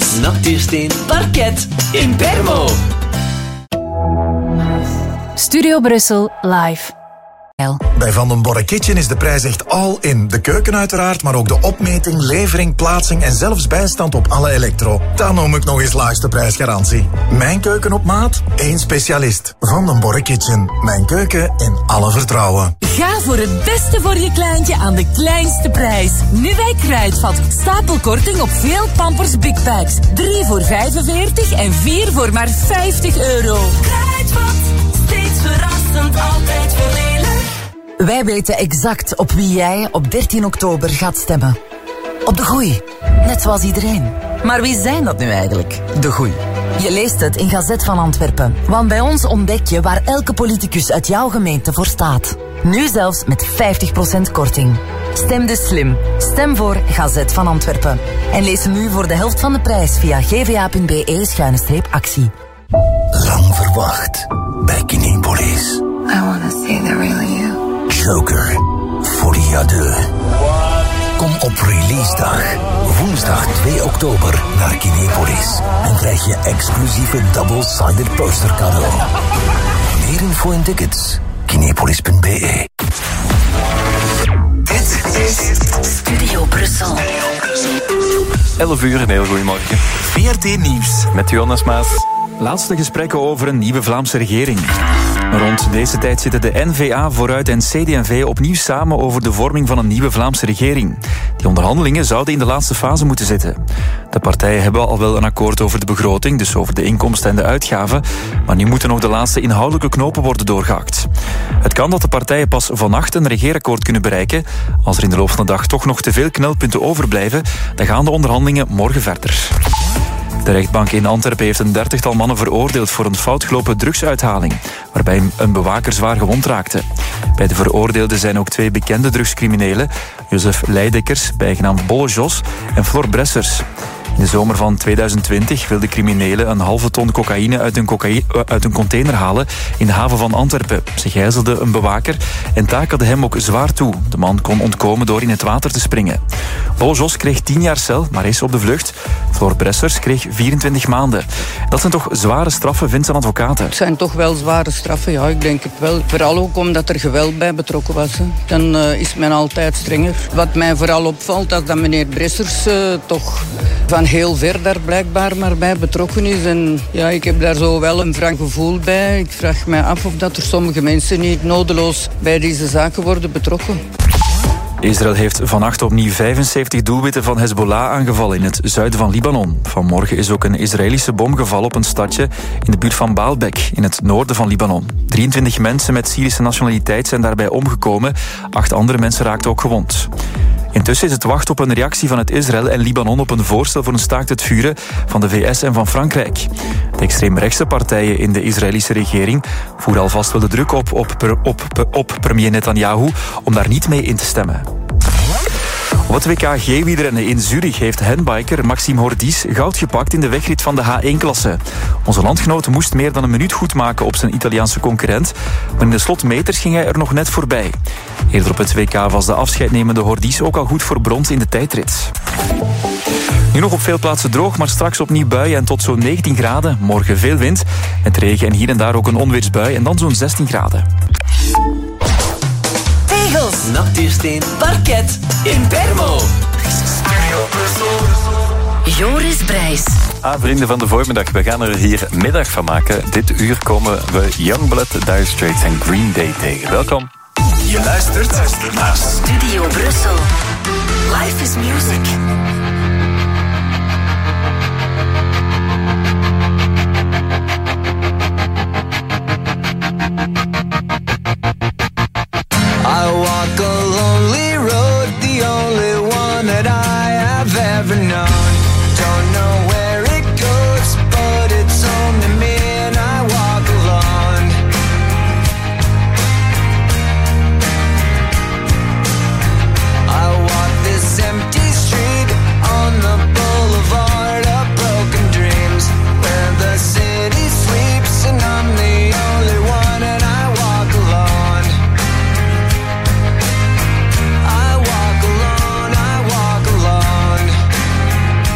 Natuursteen Parket in Bermo. Studio Brussel live. Bij Van den Borre Kitchen is de prijs echt all in. De keuken uiteraard, maar ook de opmeting, levering, plaatsing en zelfs bijstand op alle elektro. Dan noem ik nog eens laagste prijsgarantie. Mijn keuken op maat, één specialist. Van den Borre Kitchen. Mijn keuken in alle vertrouwen. Ga voor het beste voor je kleintje aan de kleinste prijs. Nu bij Kruidvat. Stapelkorting op veel Pampers Big Packs. 3 voor 45 en 4 voor maar €50. Kruidvat, steeds verrassend, altijd voordelig. Wij weten exact op wie jij op 13 oktober gaat stemmen. Op de Goeie. Net zoals iedereen. Maar wie zijn dat nu eigenlijk, de Goeie? Je leest het in Gazet van Antwerpen. Want bij ons ontdek je waar elke politicus uit jouw gemeente voor staat. Nu zelfs met 50% korting. Stem dus slim. Stem voor Gazet van Antwerpen. En lees nu voor de helft van de prijs via gva.be/actie. Lang verwacht bij Kinepolis. I want to see the real you. Joker, Folie à deux. Kom op releasedag, woensdag 2 oktober, naar Kinepolis. En krijg je exclusieve double-sided poster cadeau. Meer info en tickets, kinepolis.be. Dit is Studio Brussel. 11 uur, een heel goeiemorgen. VRT Nieuws. Met Jonas Maas. Laatste gesprekken over een nieuwe Vlaamse regering. Rond deze tijd zitten de N-VA, Vooruit en CD&V opnieuw samen over de vorming van een nieuwe Vlaamse regering. Die onderhandelingen zouden in de laatste fase moeten zitten. De partijen hebben al wel een akkoord over de begroting, dus over de inkomsten en de uitgaven, maar nu moeten nog de laatste inhoudelijke knopen worden doorgehakt. Het kan dat de partijen pas vannacht een regeerakkoord kunnen bereiken. Als er in de loop van de dag toch nog te veel knelpunten overblijven, dan gaan de onderhandelingen morgen verder. De rechtbank in Antwerpen heeft een 30-tal mannen veroordeeld voor een foutgelopen drugsuithaling, waarbij een bewaker zwaar gewond raakte. Bij de veroordeelden zijn ook 2 bekende drugscriminelen, Josef Leidekkers, bijgenaamd Bolle Jos, en Flor Bressers. In de zomer van 2020 wilden criminelen een halve ton cocaïne uit een container halen in de haven van Antwerpen. Ze gijzelden een bewaker en takelden hem ook zwaar toe. De man kon ontkomen door in het water te springen. Bolle Jos kreeg 10 jaar cel, maar is op de vlucht. Flor Bressers kreeg 24 maanden. Dat zijn toch zware straffen, vindt zijn advocaten. Het zijn toch wel zware straffen, ja, ik denk het wel. Vooral ook omdat er geweld bij betrokken was. Hè. Dan is men altijd strenger. Wat mij vooral opvalt, is dat meneer Bressers toch van heel ver daar blijkbaar maar bij betrokken is. En ja, ik heb daar zo wel een wrang gevoel bij. Ik vraag mij af of dat er sommige mensen niet nodeloos bij deze zaken worden betrokken. Israël heeft vannacht opnieuw 75 doelwitten van Hezbollah aangevallen in het zuiden van Libanon. Vanmorgen is ook een Israëlische bom gevallen op een stadje in de buurt van Baalbek, in het noorden van Libanon. 23 mensen met Syrische nationaliteit zijn daarbij omgekomen. 8 andere mensen raakten ook gewond. Intussen is het wachten op een reactie van het Israël en Libanon op een voorstel voor een staakt het vuren van de VS en van Frankrijk. De extreemrechtse partijen in de Israëlische regering voeren alvast wel de druk op premier Netanyahu om daar niet mee in te stemmen. Op het WK G-wielrennen in Zurich heeft handbiker Maxime Hordis goud gepakt in de wegrit van de H1-klasse. Onze landgenoot moest meer dan een minuut goed maken op zijn Italiaanse concurrent, maar in de slotmeters ging hij er nog net voorbij. Eerder op het WK was de afscheidnemende Hordis ook al goed voor brons in de tijdrit. Nu nog op veel plaatsen droog, maar straks opnieuw buien en tot zo'n 19 graden. Morgen veel wind, met regen en hier en daar ook een onweersbui en dan zo'n 16 graden. Tegels, natuursteen, parket in Bermo. Joris Brijs. Vrienden van de voormiddag, we gaan er hier middag van maken. Dit uur komen we Youngblood, Dire Straits en Green Day tegen. Welkom. Je luistert naar Studio Brussel. Life is music. I walk a lonely road, the only one that I have ever known. Don't know where it goes, but it's home to me and I walk alone. I walk this empty street on the boulevard of broken dreams, where the city sleeps and I'm the only one and I walk alone. I walk alone, I walk alone.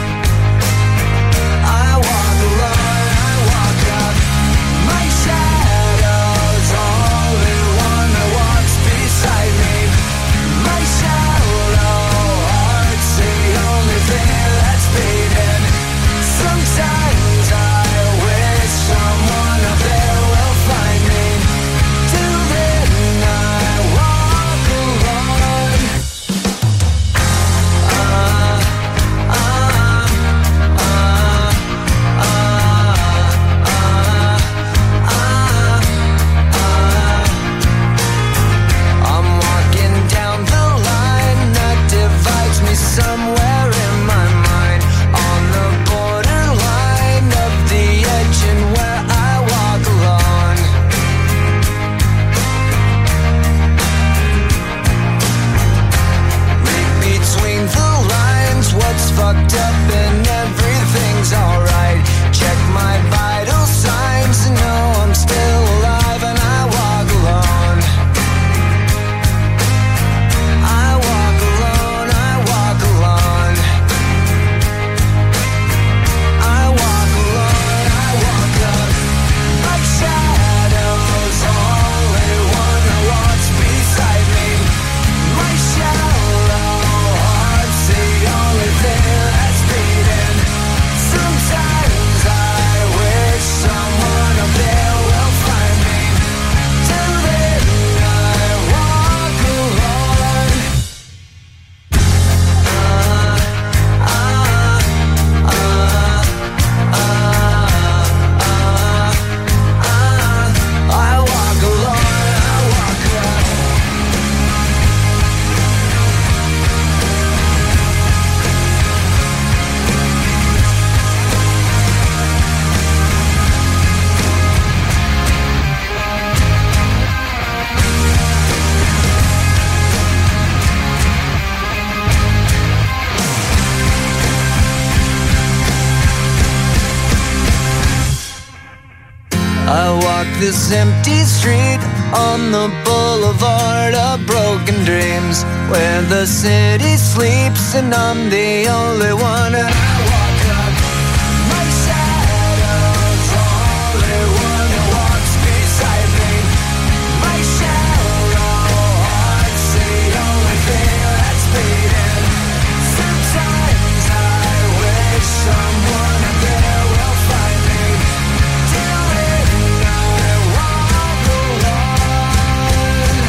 walk this empty street on the boulevard of broken dreams, where the city sleeps and I'm the only one. And I walk up, my shadow's the only one that walks beside me. My shallow heart's the only thing that's beating. Sometimes I wish someone out there will find me. Till then I walk alone.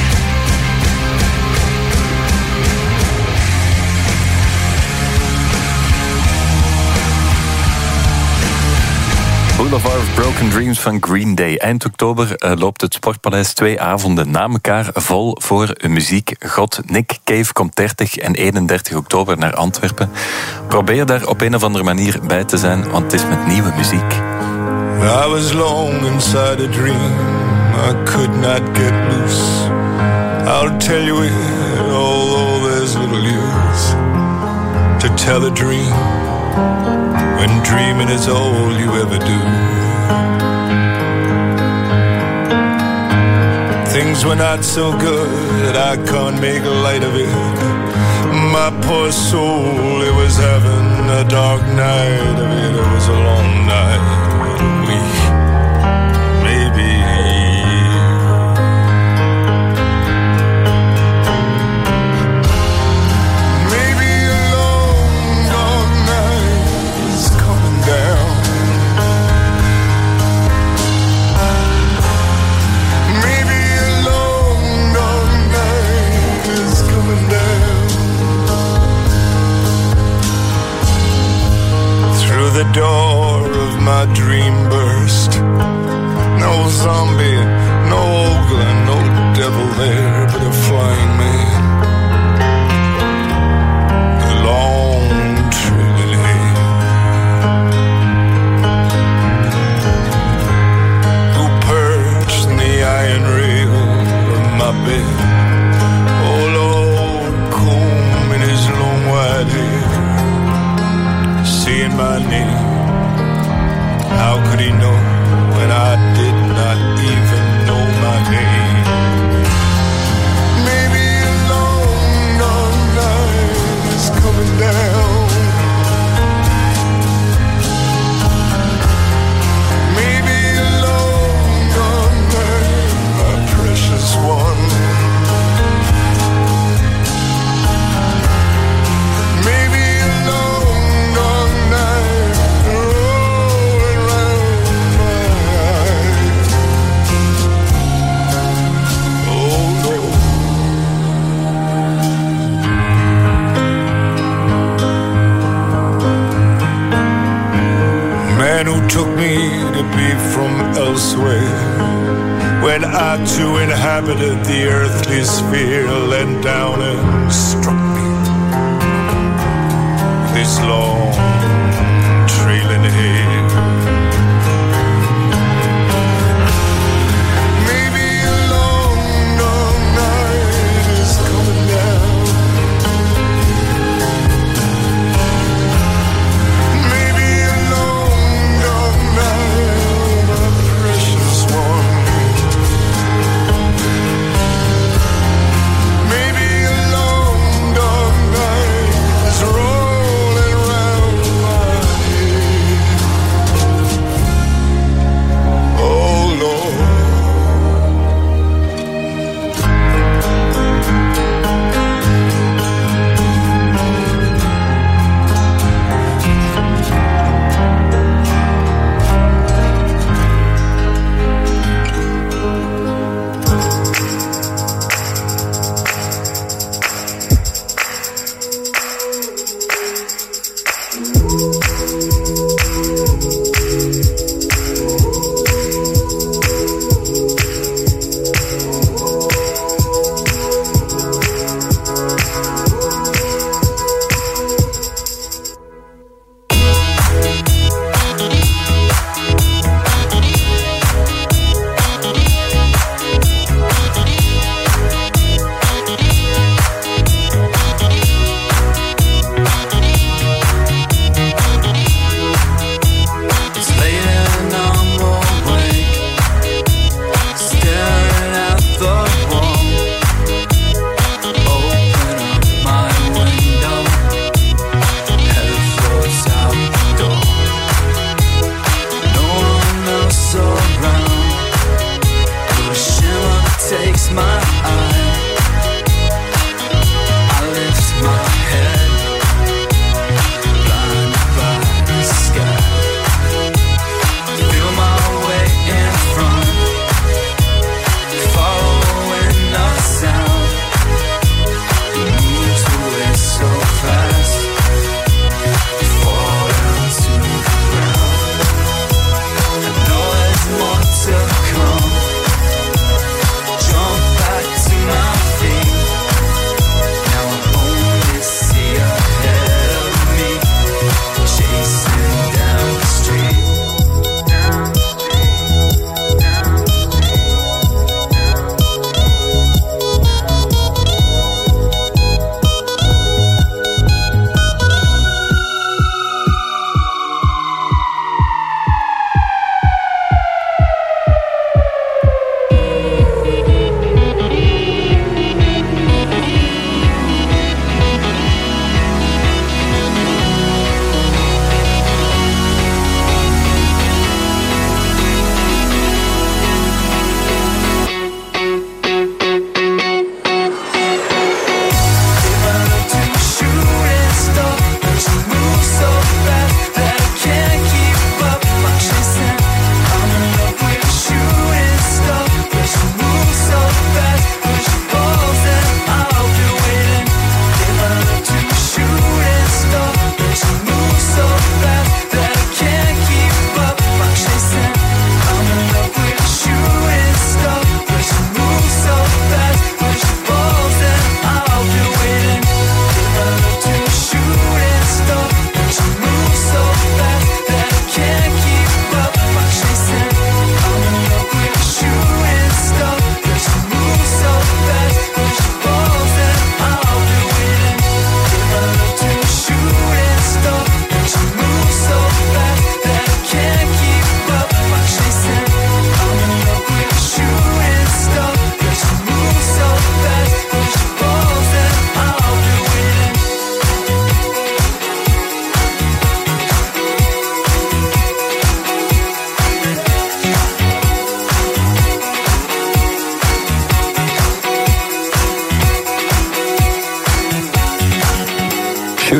Boulevard of Broken Dreams van Green Day. Eind oktober loopt het Sportpaleis 2 avonden na elkaar vol voor muziekgod. Nick Cave komt 30 en 31 oktober naar Antwerpen. Probeer daar op een of andere manier bij te zijn, want het is met nieuwe muziek. I was long inside a dream, I could not get loose. I'll tell you it, although there's little use to tell a dream when dreaming is all you ever do. Things were not so good, I can't make light of it. My poor soul, it was having a dark night of it. It was a long night. The door of my dream burst. No zombie, no ogre, no devil there, but a flying man with long trailing hair, who perched in the iron rail of my bed. Oh Lord, comb in his long white hair, seeing my name. How could he know when I did not even know my name? Maybe a long, long night is coming down. Maybe a long, long night, my precious one. Maybe a long, long night. Who took me to be from elsewhere, when I too inhabited the earthly sphere, leant down and struck me with his long trailing hair. Maybe a long, long night is coming down. Maybe a long, dark night is rolling round my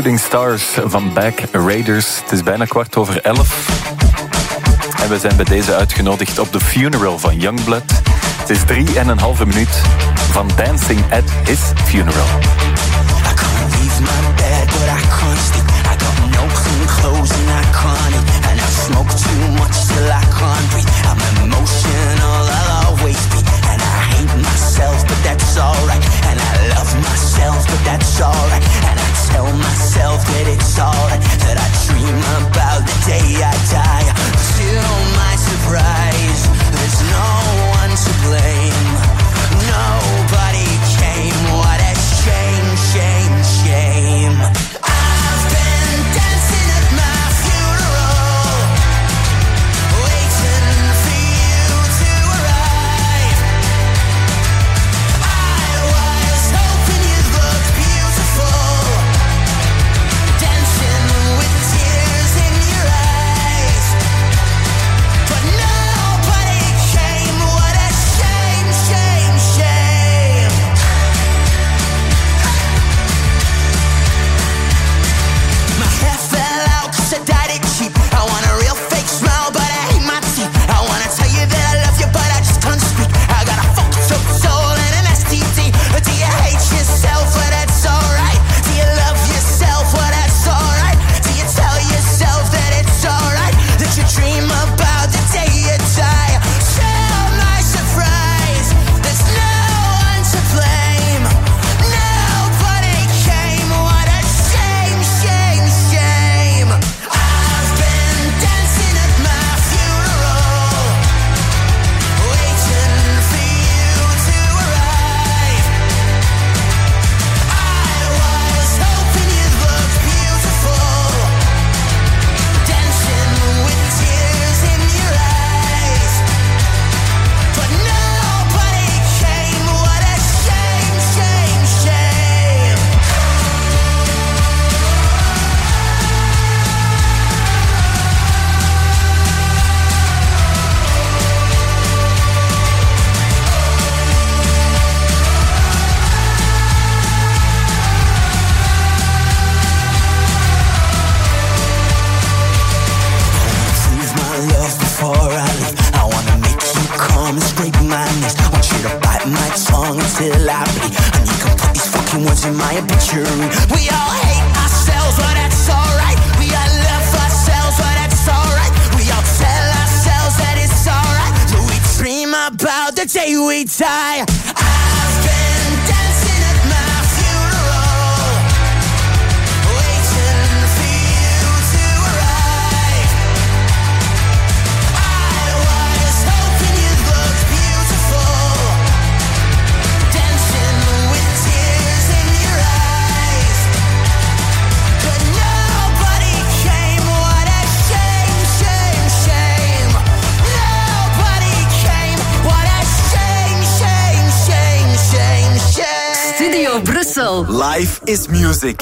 Shooting Stars van Back Raiders. Het is bijna 11:15. En we zijn bij deze uitgenodigd op The Funeral van Youngblood. Het is 3,5 minuut van Dancing at His Funeral. I can't leave my bed, but I can't sleep. I got no clean clothes and I can't eat. And I smoke too much till I can't breathe. I'm emotional, I'll always be. And I hate myself, but that's alright. And I love myself, but that's alright. And I tell myself that it's alright. That I dream about the day I die. Till my surprise, there's no one to blame. Nobody came, what a shame, shame, shame. I've been dancing at my funeral, waiting for you to arrive. I was hoping you'd look beautiful, dancing with tears in your eyes. But nobody came, what a shame, shame, shame. My hair fell out 'cause I dyed it cheap. I want a real fake smile, but I hate my teeth. I wanna tell you that I love you, but I just can't speak. I got a fucked up soul and an STD. Do you hate yourself? Well, that's alright. Do you love yourself? Well, that's alright. Do you tell yourself that it's alright? That you dream about the day you die? Tell my surprise, there's no one to blame. Nobody came, what a shame, shame, shame. I've been dancing at my funeral, waiting for you to arrive. I was hoping you'd look beautiful, dancing with tears in your eyes. But nobody came, what a shame, shame, shame. Prove my love before I leave. I wanna make you come and scrape my knees. Want you to bite my tongue until I bleed. And you can put these fucking words in my obituary. We all hate ourselves, but that's alright. We all love ourselves, but that's alright. We all tell ourselves that it's alright. So we dream about the day we die. I've been dancing at my funeral, waiting for you to arrive. I was hoping you'd look beautiful, dancing with tears in your eyes. But nobody came, what a shame, shame, shame. Nobody came, what a shame, shame, shame, shame, shame. Studio Brussel. Life is music.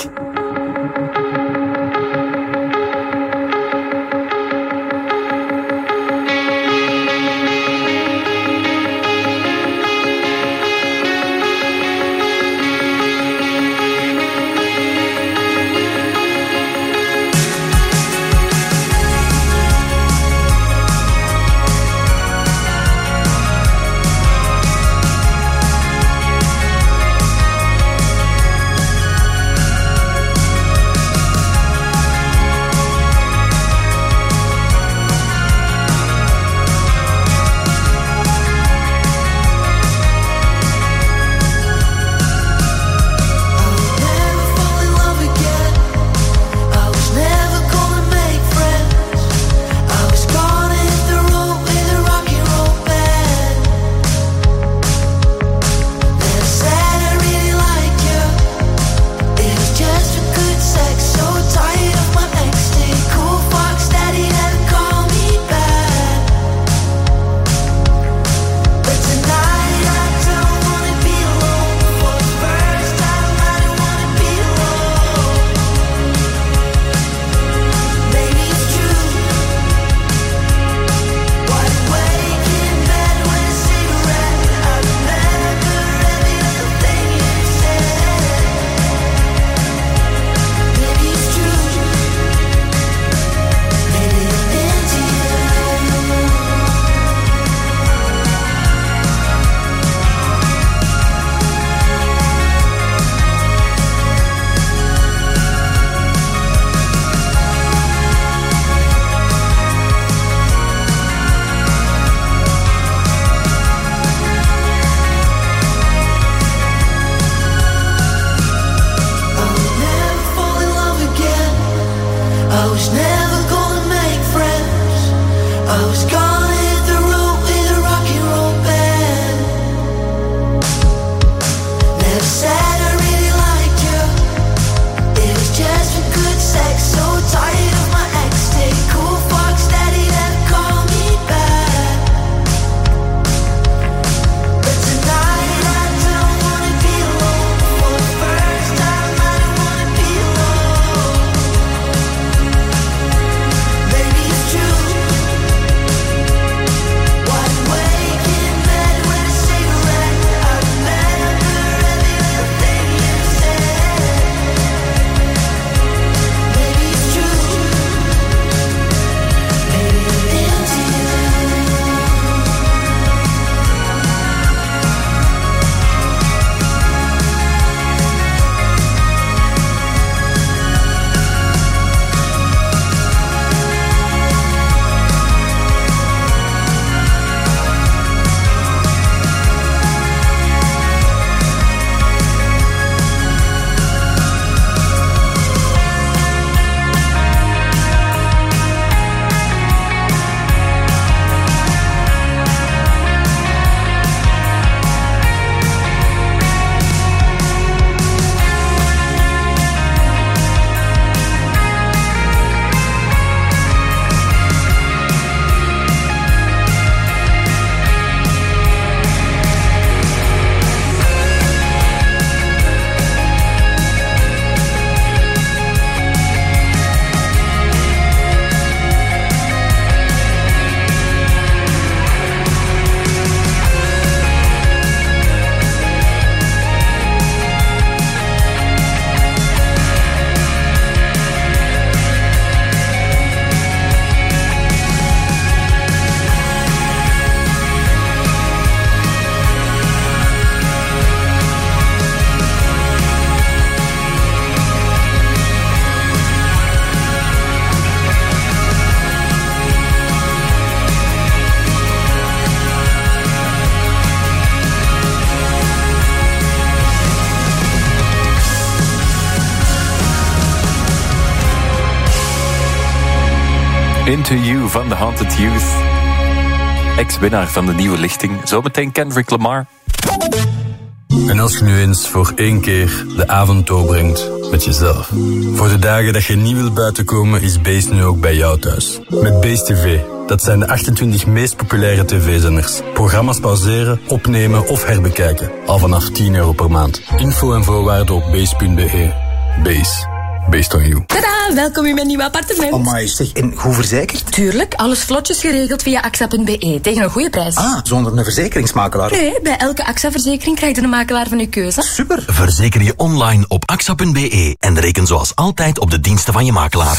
Into You van The Haunted Youth. Ex-winnaar van de nieuwe lichting. Zometeen Kendrick Lamar. En als je nu eens voor 1 keer de avond doorbrengt met jezelf. Voor de dagen dat je niet wil buiten komen, is Base nu ook bij jou thuis. Met Base TV. Dat zijn de 28 meest populaire tv-zenders. Programma's pauzeren, opnemen of herbekijken. Al vanaf €10 per maand. Info en voorwaarden op base.be. Base. Based on you. Tada, welkom in mijn nieuwe appartement. Amai, zeg, en goed verzekerd? Tuurlijk, alles vlotjes geregeld via AXA.be tegen een goede prijs. Ah, zonder een verzekeringsmakelaar? Nee, bij elke AXA-verzekering krijg je een makelaar van uw keuze. Super. Verzeker je online op AXA.be en reken zoals altijd op de diensten van je makelaar.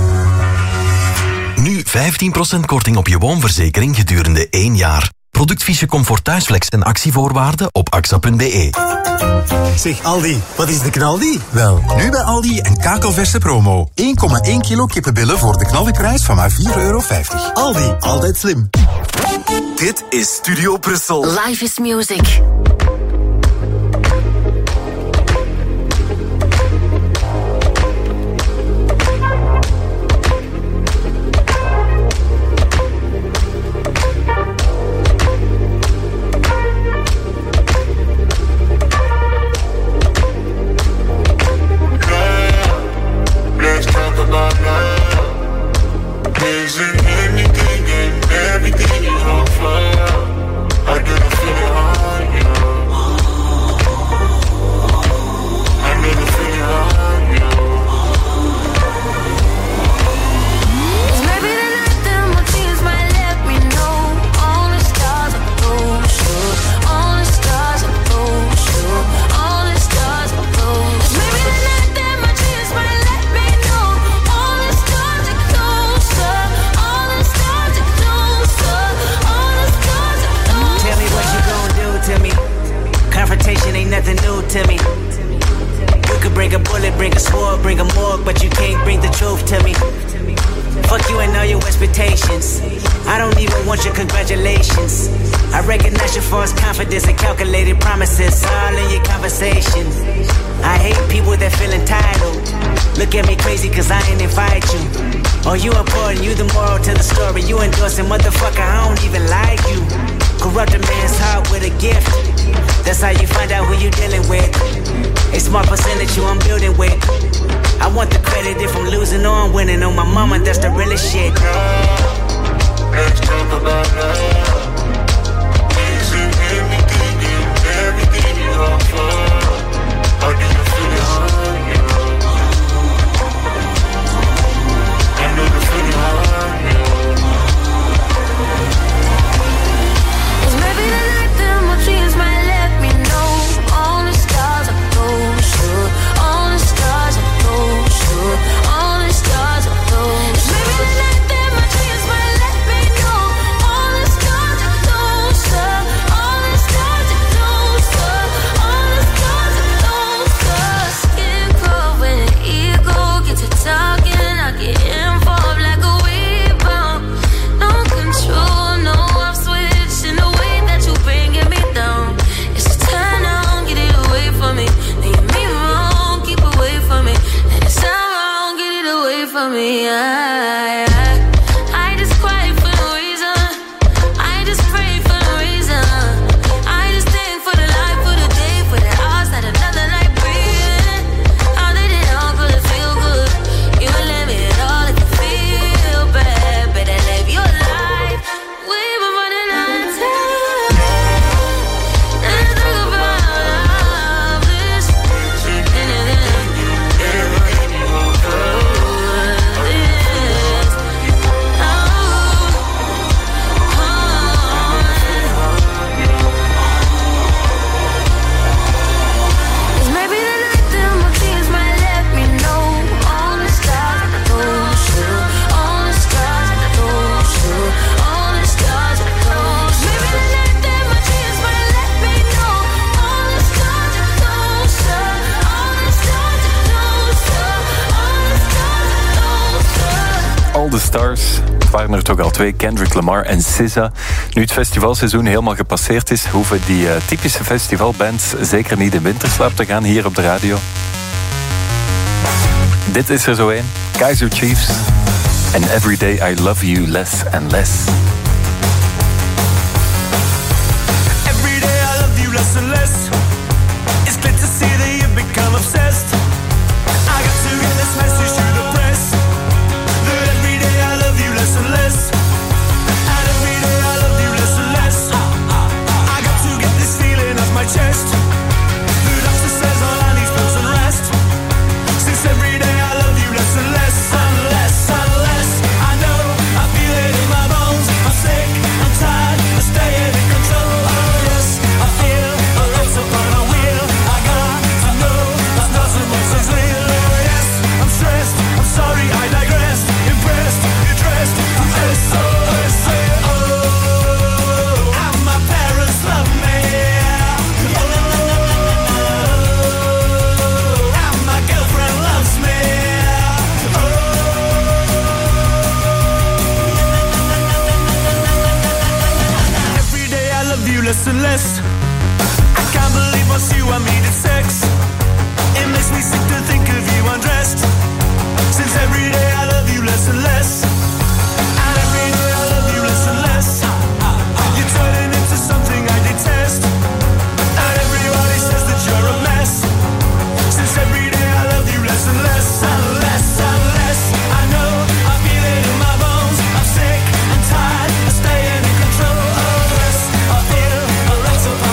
Nu 15% korting op je woonverzekering gedurende 1 jaar. Productfiche Comfort Thuisflex en actievoorwaarden op AXA.be. Zeg Aldi, wat is de knaldi? Wel, nu bij Aldi een kakelverse promo. 1,1 kilo kippenbillen voor de knaldiprijs van maar €4,50. Aldi, altijd slim. Dit is Studio Brussel. Life is music. The Stars. Het waren er toch al 2, Kendrick Lamar en SZA. Nu het festivalseizoen helemaal gepasseerd is, hoeven die typische festivalbands zeker niet in winterslaap te gaan hier op de radio. Dit is er zo een. Kaiser Chiefs. And every day I love you less and less. Every day I love you less and less. It's clear to see that you've become obsessed. I got to get this message to the press. That every day I love you less and less. And every day I love you less and less. I got to get this feeling off my chest. The doctor says all I need is pills and rest. Since every day I love you less and less and less and less. I know, I feel it in my bones. I'm sick, I'm tired, I'm staying in control. Oh yes, I feel a light's up on a wheel. I got to know that nothing else is real. Oh yes, I'm stressed, I'm sorry, I digress. Impressed, you're dressed to this. Oh yes, oh, and my parents love me. Oh, and my girlfriend loves me. Every day I love you less and less. I can't believe once you and me did sex. It makes me sick to think of you undressed. Since every day I love you less and less. And every day I love you less and less. You're turning into something I detest. And everybody says that you're a mess. Since every day I love you less and less and less and less. I know, I feel it in my bones. I'm sick and tired of staying in control. Oh yes, I feel a light's up on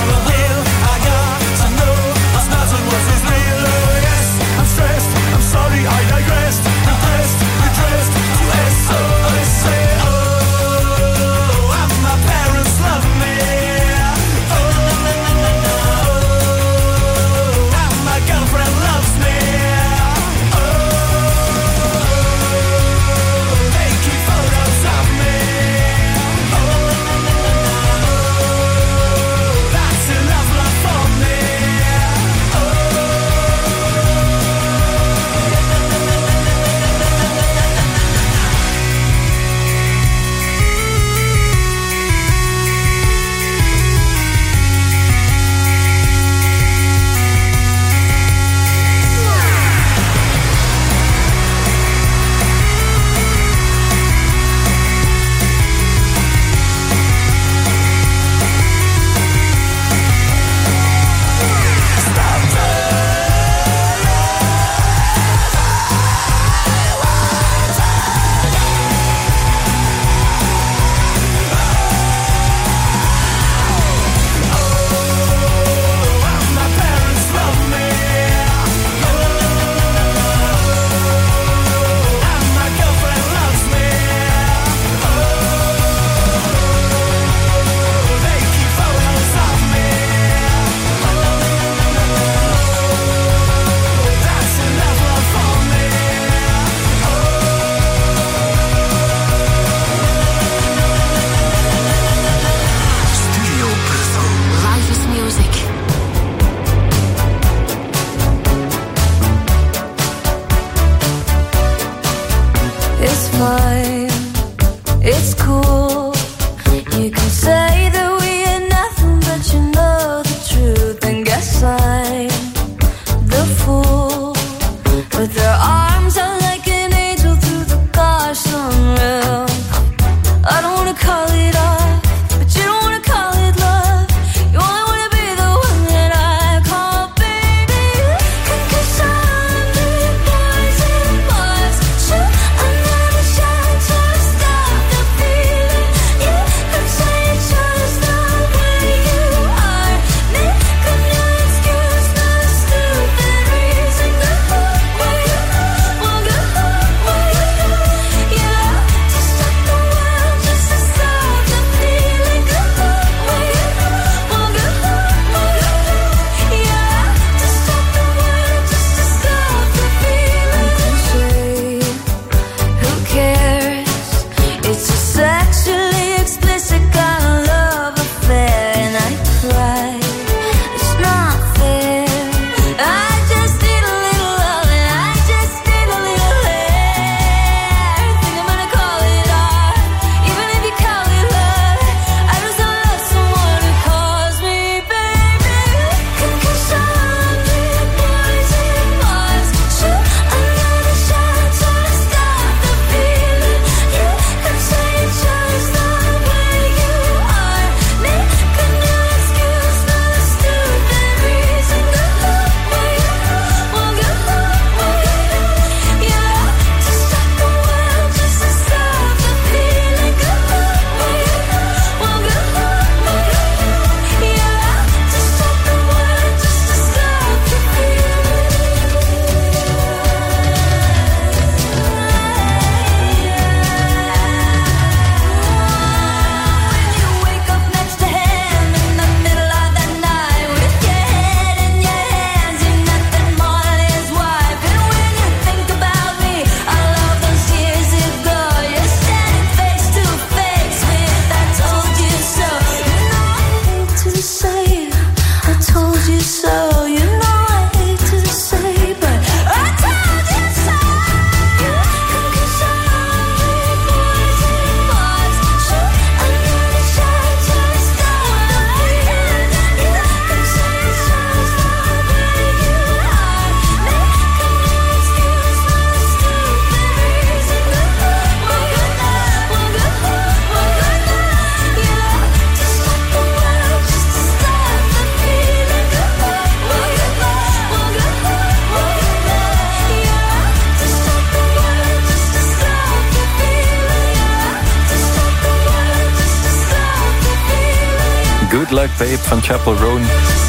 Good Luck Babe van Chappell Roan.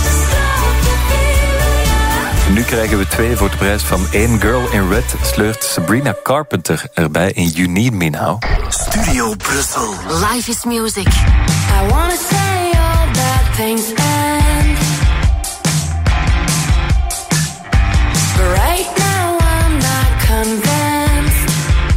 Nu krijgen we 2 voor de prijs van 1 Girl in Red. Sleurt Sabrina Carpenter erbij in You Need Me Now. Studio Brussel. Life is music. I wanna say all bad things end. But right now I'm not convinced.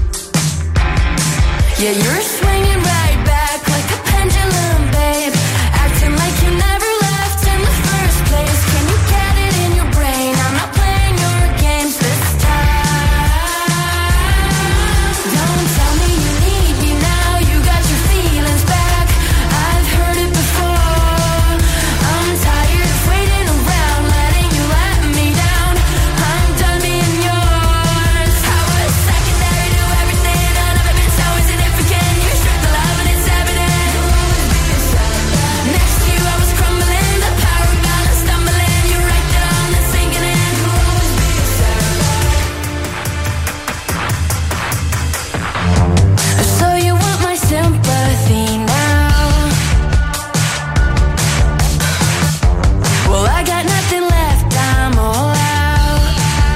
Yeah, you're swinging right back like a pendulum, babe. Acting like you never left in the first place. Can you get it in your brain? I'm not playing your games this time. Don't tell me you need me now. You got your feelings back. I've heard it before. I'm tired of waiting around, letting you let me down. I'm done being yours. I was secondary to everything. None of it been so insignificant. You stripped the love and it's evident. Next to you I was crumbling. The power of balance stumbling. You right there on the sinking in. So you want my sympathy now? Well, I got nothing left, I'm all out.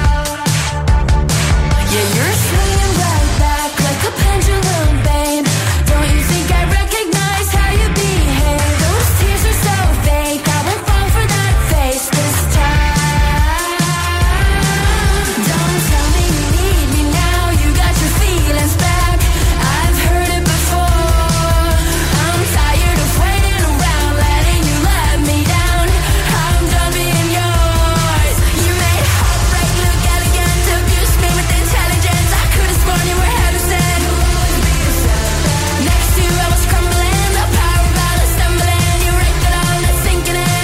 Yeah, you're swinging right back like a pendulum, babe. Don't you think I recognize how you behave? Those tears are so fake, I won't fall for that face this time. Don't tell me you need me now, you got your feelings back. I've heard it before. I'm tired of waiting around, letting you let me down. I'm done being yours. You made heartbreak look elegant, abused me with intelligence. I could've sworn you were heaven sent. Next to you I was crumbling, the power of balance stumbling. You right there on it, sinking in.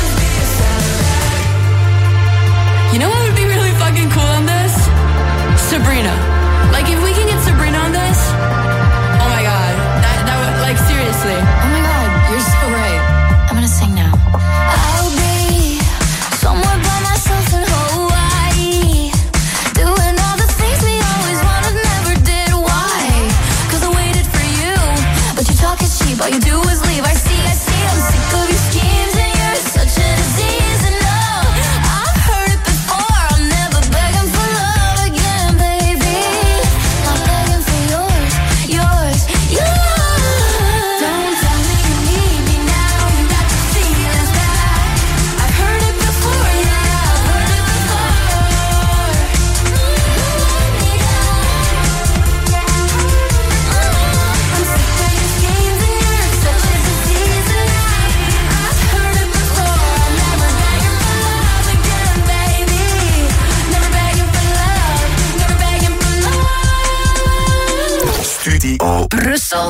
You know what would be really fucking cool on this? Sabrina. Like if we can get Sabrina on this, oh my god, that would, like, seriously. Oh my god, you're so right. I'm gonna sing now. I'll be somewhere by myself in Hawaii, doing all the things we always wanted, never did. Why? 'Cause I waited for you, but you talk is cheap, all you do is leave. I see, I'm sick of your schemes and you're such a disease. And no, I've heard it before, I'm never begging for love again, baby. Not begging for yours. Don't tell me you need me now, you got your feelings back. I've heard it before, yeah, I've heard it before. I'm sick of your schemes and you're such a disease. And I've heard it before, I'm never begging for love again, baby. Never begging for love, never begging for love. Studio Brussel.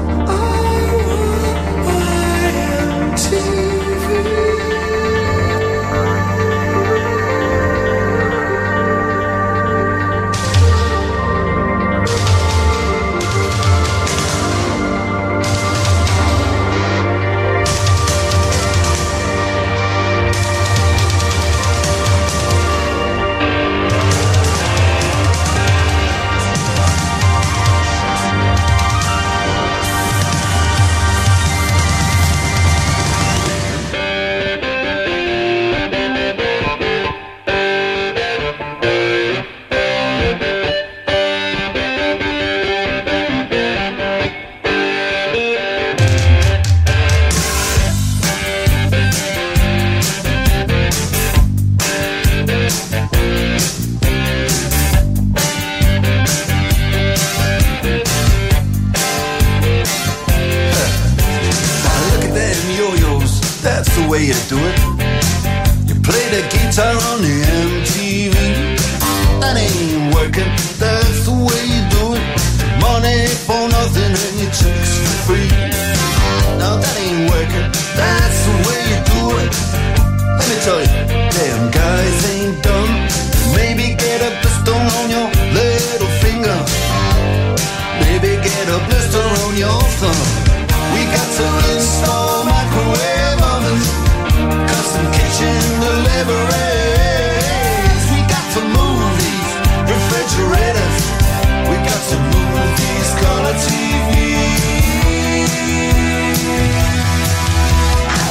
Look at them yo-yos, that's the way you do it. You play the guitar on the MTV. That ain't working, that's the way you do it. Money for nothing and your chicks for free. Now that ain't working, that's the way you do it. Let me tell you, damn guys ain't dumb. Maybe get a blister on your little finger. Maybe get a blister on your thumb. We got to install microwave ovens, custom kitchen deliveries. We got to move these refrigerators. We got to move these color TVs.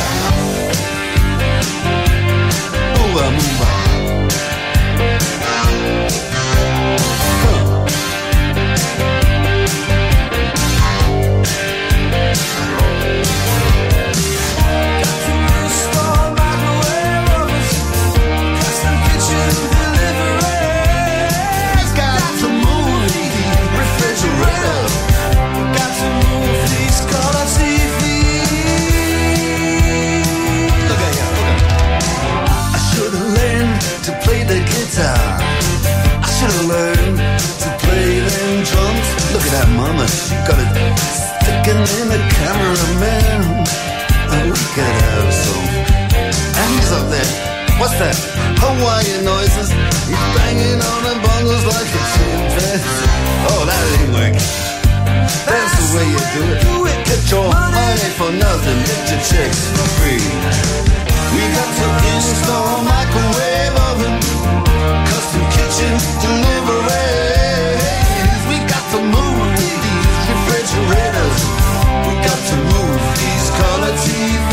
What's that? Hawaiian noises. He's banging on the bongos like a chimpanzee. Oh, that ain't working. That's the way you do it. Get your money for nothing, get your chicks for free. We got to install a microwave oven, custom kitchen deliveries. We got to move these refrigerators. We got to move these color TVs.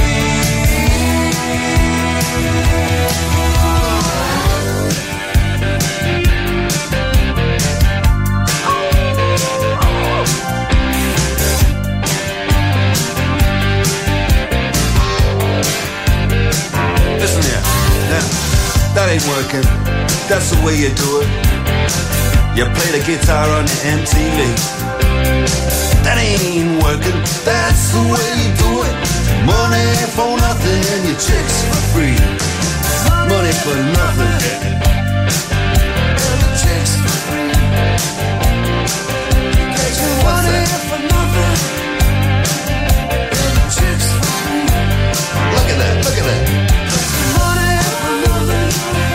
Listen here, now, that ain't working. That's the way you do it. You play the guitar on the MTV. That ain't working. That's the way you do it. Money for nothing and your chicks for free. Money for nothing. Chicks for free. What's that? For nothing. Chicks for free. Look at that, look at that. Money for nothing.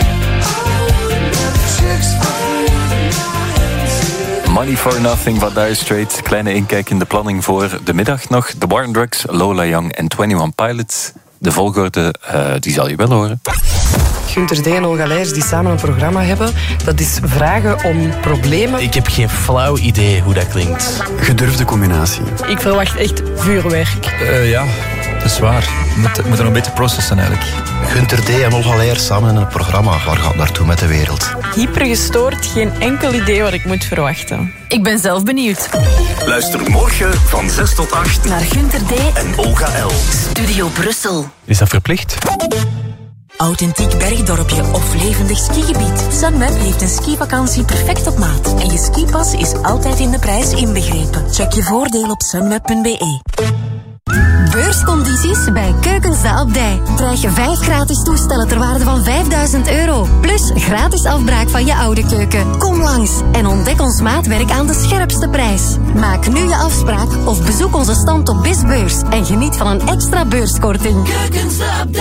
Chicks for free. Money for Nothing van Dire Straits. Kleine inkijk in de planning voor de middag nog. The War on Drugs, Lola Young en 21 Pilots. De volgorde, die zal je wel horen. Günter D en Olga Leijers die samen een programma hebben, dat is vragen om problemen. Ik heb geen flauw idee hoe dat klinkt. Gedurfde combinatie. Ik verwacht echt vuurwerk. Ja, dat is waar. We moeten nog een beetje processen eigenlijk. Günter D en Olga Leijers samen in een programma. Waar gaat naartoe met de wereld? Hypergestoord, geen enkel idee wat ik moet verwachten. Ik ben zelf benieuwd. Luister morgen van 6 tot 8 Naar Günter D en Olga L. Studio Brussel. Is dat verplicht? Authentiek bergdorpje of levendig skigebied. Sunweb heeft een skivakantie perfect op maat. En je skipas is altijd in de prijs inbegrepen. Check je voordeel op sunweb.be. Beurscondities bij Keukenza op Dij. Krijg je 5 gratis toestellen ter waarde van €5.000. Plus gratis afbraak van je oude keuken. Kom langs en ontdek ons maatwerk aan de scherpste prijs. Maak nu je afspraak of bezoek onze stand op Bisbeurs. En geniet van een extra beurskorting. Keukenza op Dij.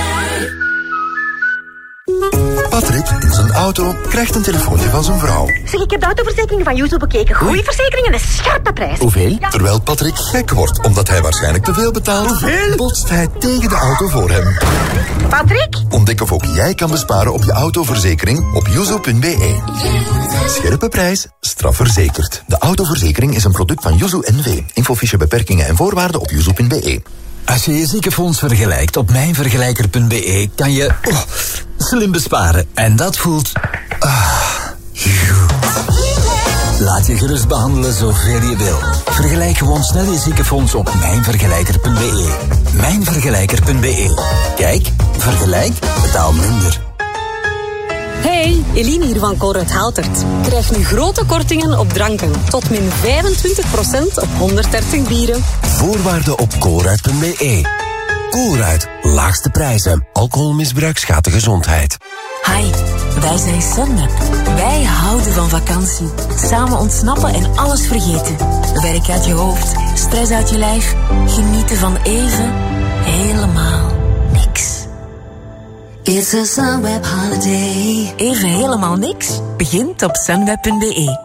Patrick, in zijn auto, krijgt een telefoontje van zijn vrouw. Zeg, ik heb de autoverzekering van Yuzu bekeken. Goeie verzekering en een scherpe prijs. Hoeveel? Ja. Terwijl Patrick gek wordt, omdat hij waarschijnlijk te veel betaalt, Hoeveel? botst hij tegen de auto voor hem. Patrick? Ontdek of ook jij kan besparen op je autoverzekering op yuzu.be. Scherpe prijs, straf verzekerd. De autoverzekering is een product van Yuzu NV. Infofiche beperkingen en voorwaarden op yuzu.be. Als je je ziekenfonds vergelijkt op mijnvergelijker.be, kan je slim besparen. En dat voelt goed. Laat je gerust behandelen zoveel je wil. Vergelijk gewoon snel je ziekenfonds op mijnvergelijker.be. Mijnvergelijker.be. Kijk, vergelijk, betaal minder. Hey, Eline hier van Colruyt Haltert. Krijg nu grote kortingen op dranken. Tot min 25% op 130 bieren. Voorwaarden op Colruyt.be. Colruyt, laagste prijzen. Alcoholmisbruik schaadt de gezondheid. Hi, wij zijn Sunweb. Wij houden van vakantie. Samen ontsnappen en alles vergeten. Werk uit je hoofd, stress uit je lijf. Genieten van even, helemaal niks. It's a Sunweb holiday. Even helemaal niks? Begint op sunweb.be.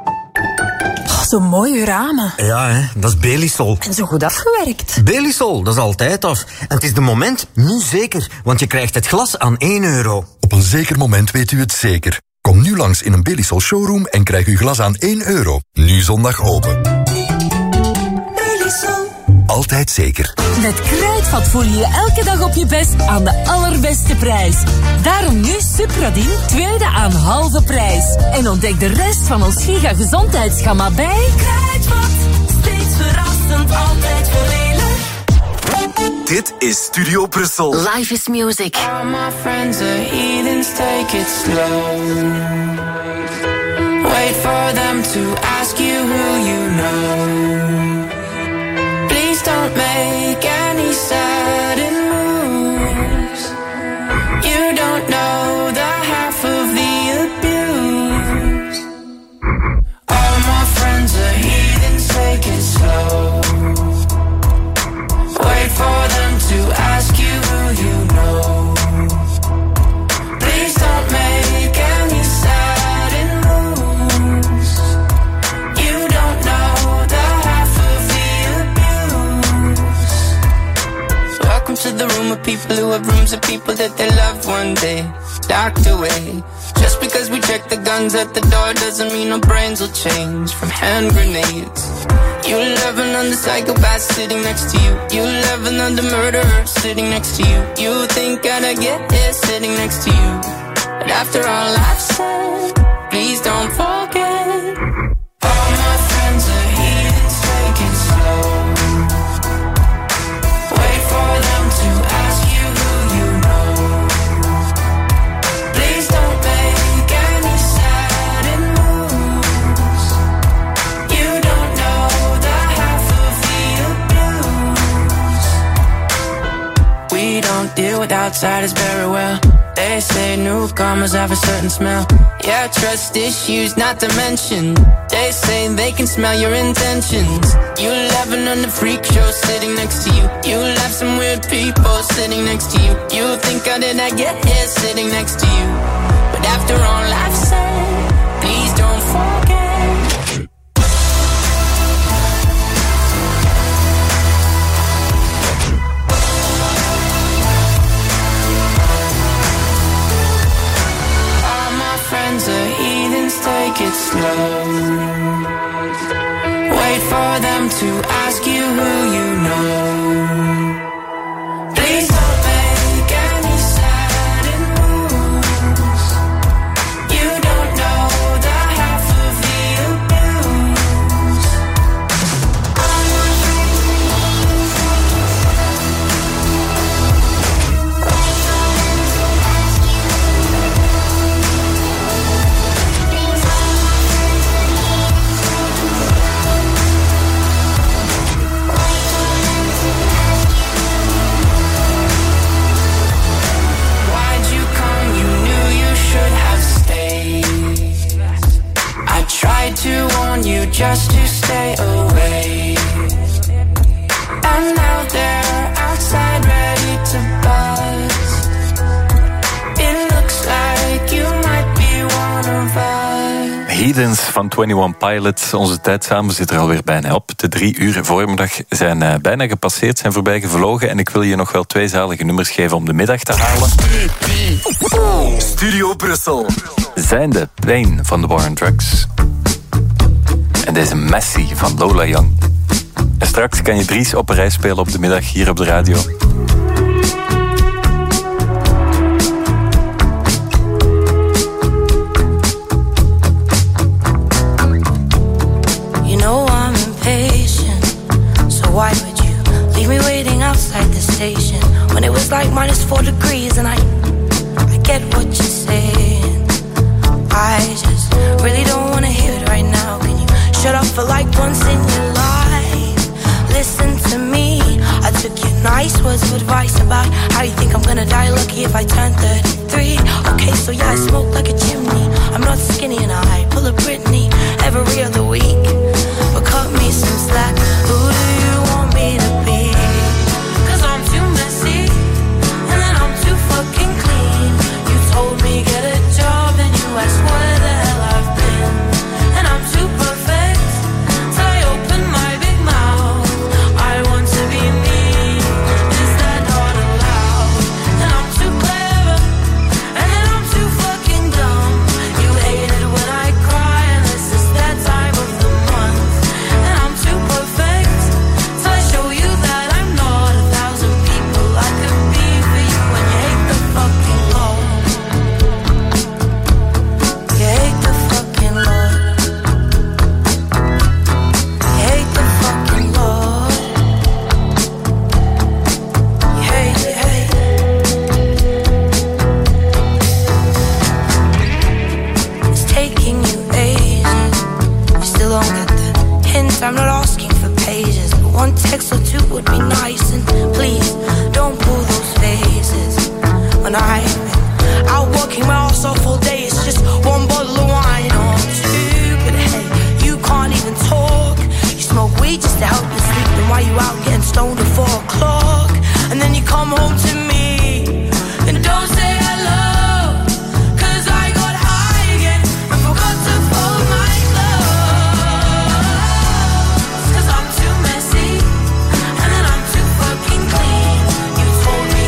Zo mooi, uw ramen. Ja, hè, dat is Belisol. En zo goed afgewerkt. Belisol, dat is altijd af. En het is de moment, nu zeker, want je krijgt het glas aan €1. Op een zeker moment weet u het zeker. Kom nu langs in een Belisol showroom en krijg uw glas aan €1. Nu zondag open. Belisol. Altijd zeker. Met Kruidvat voel je je elke dag op je best aan de allerbeste prijs. Daarom nu Supradin, tweede aan halve prijs. En ontdek de rest van ons giga gezondheidsgamma bij Kruidvat. Steeds verrassend, altijd voordelig. Dit is Studio Brussel. Life is music. All my friends are heathens, take it slow. Wait for them to ask you who you know. Please don't make any sudden moves. You don't know the half of the abuse. All my friends are heathens, take it slow. Wait for them to ask you who you know. Please another room of people who have rooms of people that they loved one day locked away. Just because we check the guns at the door doesn't mean our brains will change from hand grenades. You love another psychopath sitting next to you. You love another murderer sitting next to you. You think I'd get here sitting next to you. But after all I've said, please don't forget. All my friends are heathens, take it slow. Wait for them to ask you who you know. Please don't make any sudden moves. You don't know the half of the abuse. We don't deal with outsiders very well. They say newcomers have a certain smell. Yeah, trust issues not to mention. They say they can smell your intentions. You laughing on the freak show sitting next to you. You laugh some weird people sitting next to you. You think how did I get here sitting next to you. But after all I've said, please don't forget. Friends are heathens, take it slow. Wait for them to ask you who you know. Please don't make any sudden moves. You don't know the half of the abuse. Tried to warn you just to stay away. And now they're outside ready to buzz. It looks like you might be one of us. Heathens van 21 Pilots. Onze tijd samen zit er alweer bijna op. De 3 uur voormiddag zijn bijna gepasseerd, zijn voorbij gevlogen. En ik wil je nog wel 2 zalige nummers geven om de middag te halen. Studio Brussel. Zijnde Pain van de War on Drugs. En deze Messi van Lola Young. En straks kan je Dries op een rij spelen op de middag hier op de radio. You know I'm impatient, so why would you leave me waiting outside the station when it was like -4 degrees and I get what you're saying. I just really don't wanna hear it right now. Can you shut up for like once in your life? Listen to me. I took your nice words of advice about how you think I'm gonna die lucky if I turn 33. Okay, so yeah, I smoke like a chimney. I'm not skinny and I pull a Britney every other week. But cut me some slack. Who do you want me to be? 'Cause I'm too messy and then I'm too fucking clean. You told me get a job and you asked where the hell I've been. And I'm too perfect, so I open my big mouth. I want to be me, is that not allowed? And I'm too clever, and then I'm too fucking dumb. You hate it when I cry, and this is that time of the month. And I'm too perfect, so I show you that I'm not 1,000 people I could be for you. When you hate the fucking Lord, you hate the fucking Lord, you hate the fucking Lord, you hate it, hate it. It's taking you ages, you still don't get the hint. I'm not asking for pages, but one text or two would be nice. And please, don't pull those faces when I'm out working my ass off all day. It's just one bottle of wine or two, but hey, you can't even talk. You smoke weed just to help you sleep, then why you out getting stoned at 4 o'clock? And then you come home to me and don't say hello, 'cause I got high again and forgot to fold my clothes. 'Cause I'm too messy and then I'm too fucking clean. You told me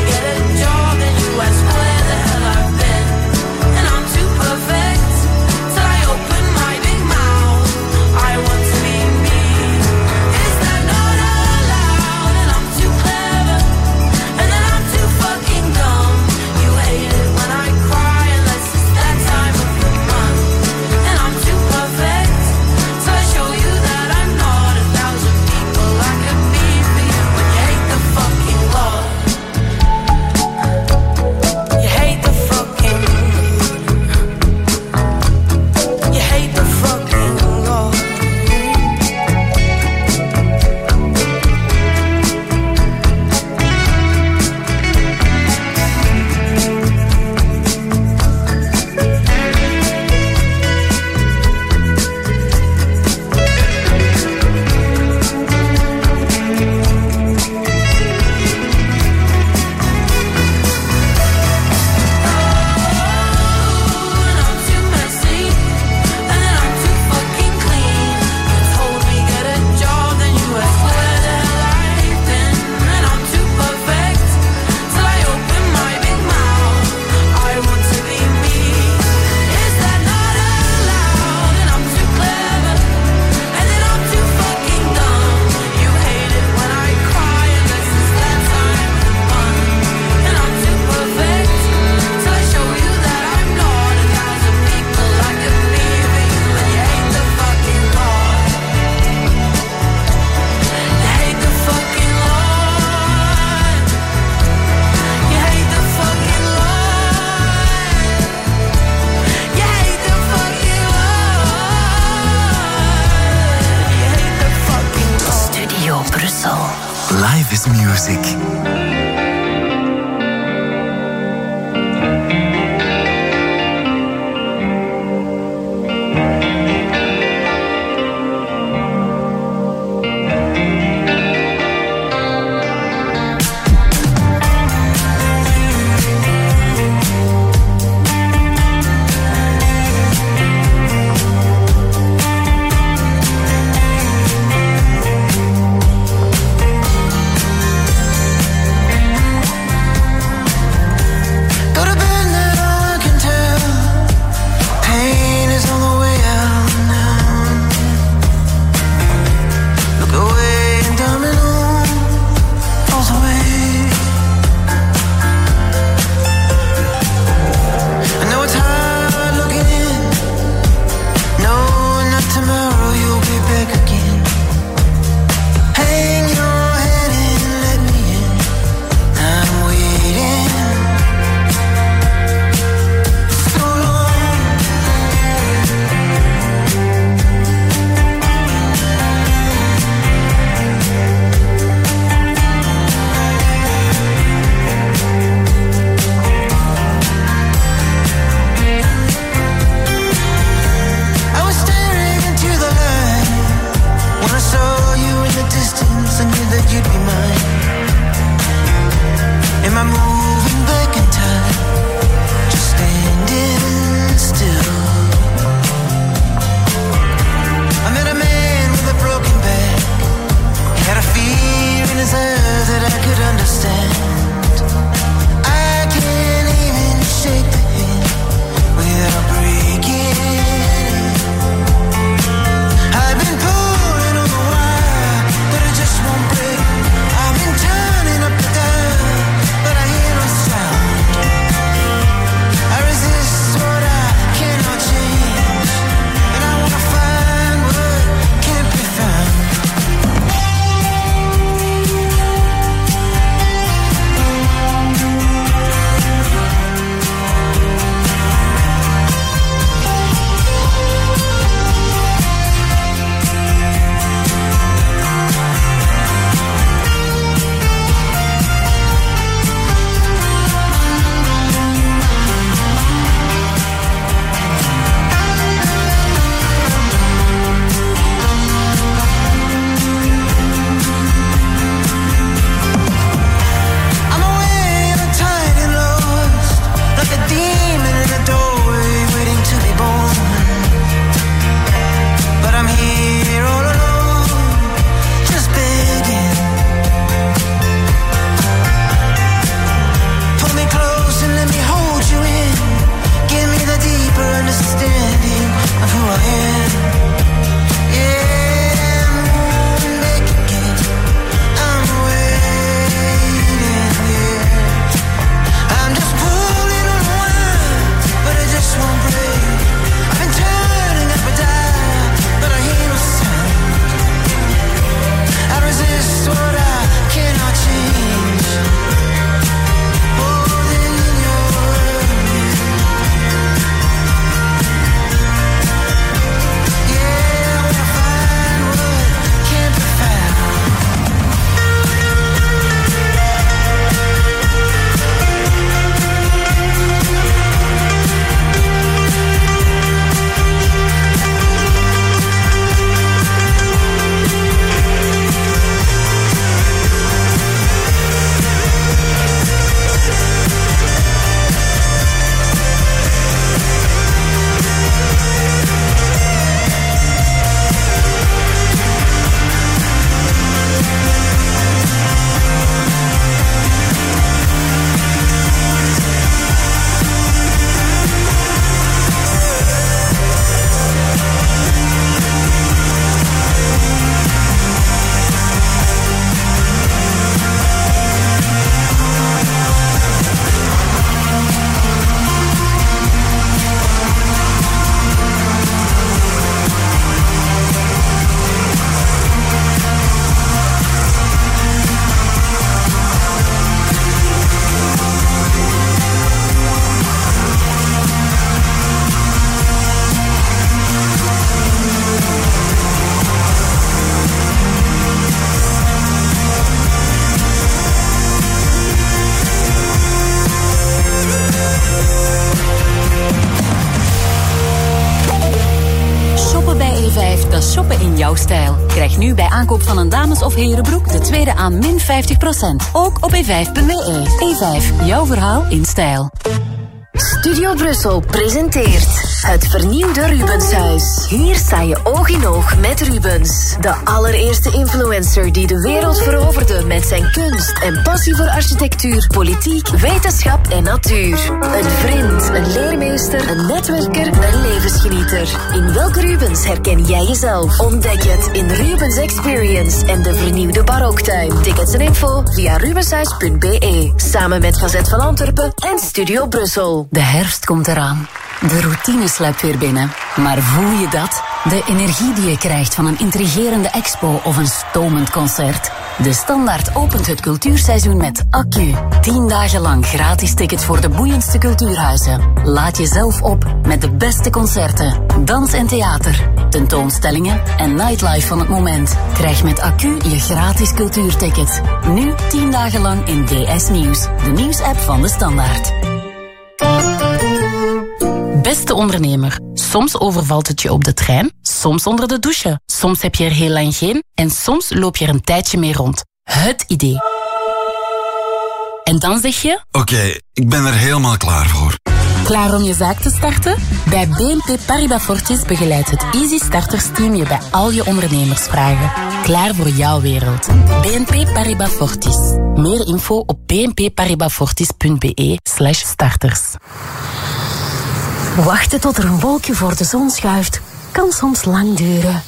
International. Life is music. in jouw stijl. Krijg nu bij aankoop van een dames- of herenbroek de tweede aan min 50%. Ook op e5.be. E5, jouw verhaal in stijl. Studio Brussel presenteert het vernieuwde Rubenshuis. Hier sta je oog in oog met Rubens. De allereerste influencer die de wereld veroverde met zijn kunst en passie voor architectuur, politiek, wetenschap en natuur. Een vriend, een leermeester, een netwerker, een levensgenieter. In welke Rubens herken jij jezelf? Ontdek het in Rubens Experience en de vernieuwde baroktuin. Tickets en info via rubenshuis.be. Samen met Gazet van Antwerpen en Studio Brussel. De herfst komt eraan. De routine sluipt weer binnen. Maar voel je dat? De energie die je krijgt van een intrigerende expo of een stomend concert. De Standaard opent het cultuurseizoen met Accu. 10 dagen lang gratis tickets voor de boeiendste cultuurhuizen. Laat jezelf op met de beste concerten, dans en theater, tentoonstellingen en nightlife van het moment. Krijg met Accu je gratis cultuurticket. Nu 10 dagen lang in DS Nieuws, de nieuwsapp van de Standaard. Beste ondernemer, soms overvalt het je op de trein, soms onder de douche, soms heb je er heel lang geen en soms loop je er een tijdje mee rond. Het idee. En dan zeg je... Oké, ik ben er helemaal klaar voor. Klaar om je zaak te starten? Bij BNP Paribas Fortis begeleidt het Easy Starters Team je bij al je ondernemersvragen. Klaar voor jouw wereld. BNP Paribas Fortis. Meer info op bnpparibasfortis.be/starters. Wachten tot er een wolkje voor de zon schuift kan soms lang duren.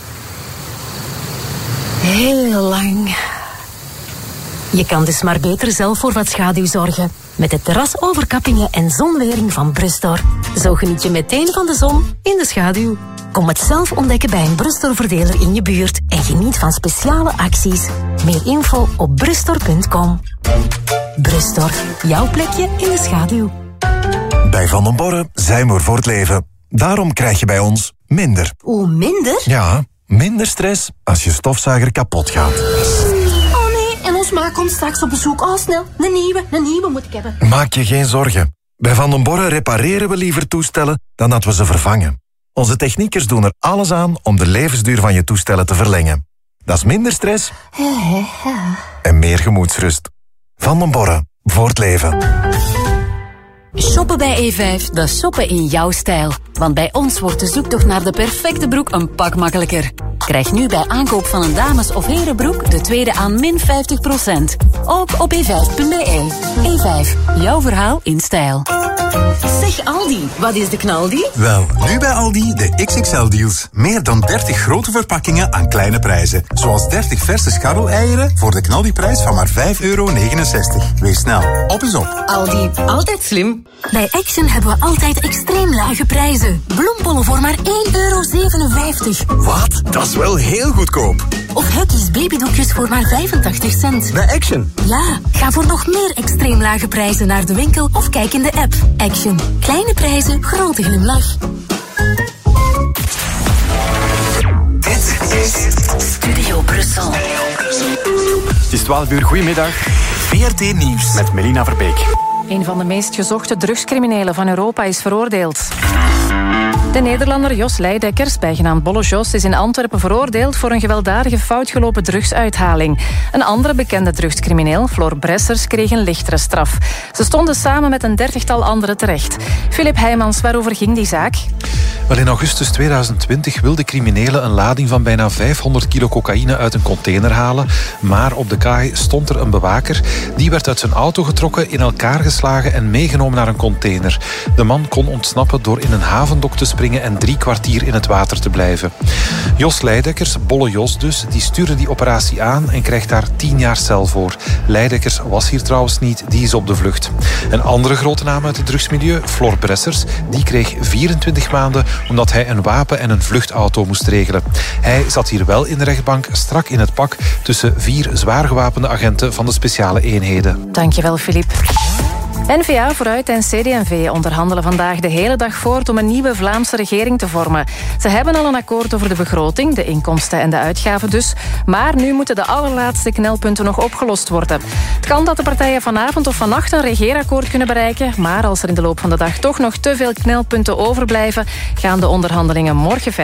Heel lang. Je kan dus maar beter zelf voor wat schaduw zorgen. Met de terrasoverkappingen en zonwering van Brustor. Zo geniet je meteen van de zon in de schaduw. Kom het zelf ontdekken bij een Brustor-verdeler in je buurt. En geniet van speciale acties. Meer info op brustor.com. Brustor, jouw plekje in de schaduw. Bij Van den Borre zijn we er voor het leven. Daarom krijg je bij ons minder. Oeh, minder? Ja, minder stress als je stofzuiger kapot gaat. Oh nee, en ons ma komt straks op bezoek. Oh, snel, een nieuwe moet ik hebben. Maak je geen zorgen. Bij Van den Borre repareren we liever toestellen dan dat we ze vervangen. Onze techniekers doen er alles aan om de levensduur van je toestellen te verlengen. Dat is minder stress en meer gemoedsrust. Van den Borre, voor het leven. Shoppen bij E5, dat is shoppen in jouw stijl. Want bij ons wordt de zoektocht naar de perfecte broek een pak makkelijker. Krijg nu bij aankoop van een dames- of herenbroek de tweede aan min 50%. Ook op e5.be. E5, jouw verhaal in stijl. Zeg Aldi, wat is de knaldi? Wel, nu bij Aldi de XXL-deals. Meer dan 30 grote verpakkingen aan kleine prijzen. Zoals 30 verse scharreleieren voor de knaldiprijs van maar €5,69. Wees snel, op is op. Aldi, altijd slim. Bij Action hebben we altijd extreem lage prijzen. Bloembollen voor maar €1,57. Wat? Dat is wel heel goedkoop. Of Huggies babydoekjes voor maar 85 cent. Bij Action. Ja, ga voor nog meer extreem lage prijzen naar de winkel of kijk in de app. Action. Kleine prijzen, grote glimlach. Dit is Studio Brussel. Het is 12 uur, goedemiddag. VRT Nieuws met Melina Verbeek. Een van de meest gezochte drugscriminelen van Europa is veroordeeld. De Nederlander Jos Leidekkers, bijgenaamd Bolle Jos, is in Antwerpen veroordeeld voor een gewelddadige foutgelopen drugsuithaling. Een andere bekende drugscrimineel, Floor Bressers, kreeg een lichtere straf. Ze stonden samen met een 30-tal anderen terecht. Filip Heijmans, waarover ging die zaak? Wel, in augustus 2020 wilden criminelen een lading van bijna 500 kilo cocaïne uit een container halen. Maar op de kaai stond er een bewaker. Die werd uit zijn auto getrokken, in elkaar geslagen en meegenomen naar een container. De man kon ontsnappen door in een havendok te springen en 3 kwartier in het water te blijven. Jos Leidekkers, Bolle Jos dus, die stuurde die operatie aan en krijgt daar 10 jaar cel voor. Leidekkers was hier trouwens niet, die is op de vlucht. Een andere grote naam uit het drugsmilieu, Floor Bressers, die kreeg 24 maanden omdat hij een wapen en een vluchtauto moest regelen. Hij zat hier wel in de rechtbank, strak in het pak, tussen 4 zwaar gewapende agenten van de speciale eenheden. Dankjewel, Filip. N-VA Vooruit en CD&V onderhandelen vandaag de hele dag voort om een nieuwe Vlaamse regering te vormen. Ze hebben al een akkoord over de begroting, de inkomsten en de uitgaven dus. Maar nu moeten de allerlaatste knelpunten nog opgelost worden. Het kan dat de partijen vanavond of vannacht een regeerakkoord kunnen bereiken. Maar als er in de loop van de dag toch nog te veel knelpunten overblijven, gaan de onderhandelingen morgen verder.